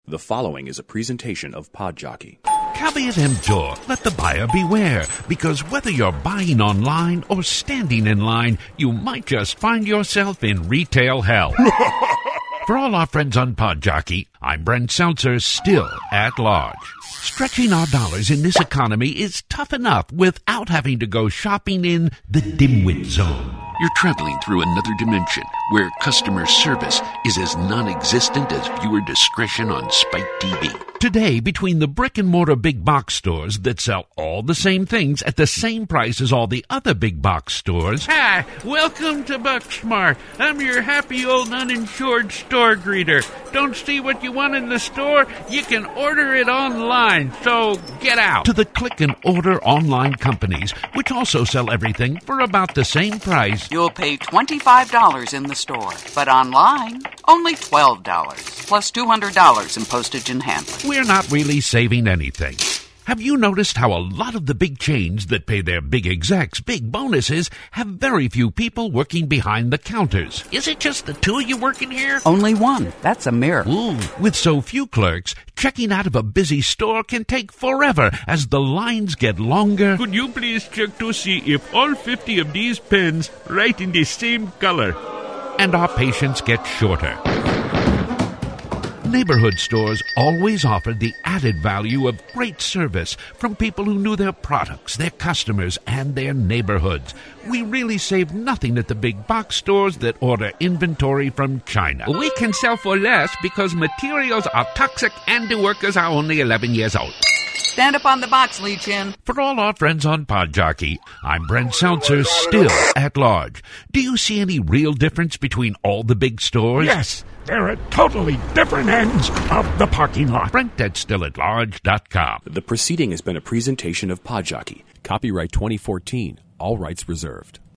The following is a presentation of Podjockey. Caveat emptor, let the buyer beware, because whether you're buying online or standing in line, you might just find yourself in retail hell. For all our friends on Podjockey, I'm Brent Seltzer, still at large. Stretching our dollars in this economy is tough enough without having to go shopping in the dimwit zone. You're traveling through another dimension where customer service is as non-existent as viewer discretion on Spike TV. Today, between the brick-and-mortar big box stores that sell all the same things at the same price as all the other big box stores... Hi, welcome to Bucksmart. I'm your happy old uninsured store greeter. Don't see what you want in the store? You can order it online, so get out. To the click-and-order online companies, which also sell everything for about the same price. You'll pay $25 in the store, but online, only $12, plus $200 in postage and handling. We're not really saving anything. Have you noticed how a lot of the big chains that pay their big execs big bonuses have very few people working behind the counters? Is it just the two of you working here? Only one. That's a mirror. Ooh, with so few clerks, checking out of a busy store can take forever as the lines get longer. Could you please check to see if all 50 of these pens write in the same color? And our patience get shorter. Neighborhood stores always offered the added value of great service from people who knew their products, their customers, and their neighborhoods. We really save nothing at the big box stores that order inventory from China. We can sell for less because materials are toxic and the workers are only 11 years old. Stand up on the box, Lee Chin. For all our friends on Podjockey, I'm Brent Seltzer, still at large. Do you see any real difference between all the big stores? Yes, they're at totally different ends of the parking lot. Brent at stillatlarge.com. The preceding has been a presentation of Podjockey. Copyright 2014. All rights reserved.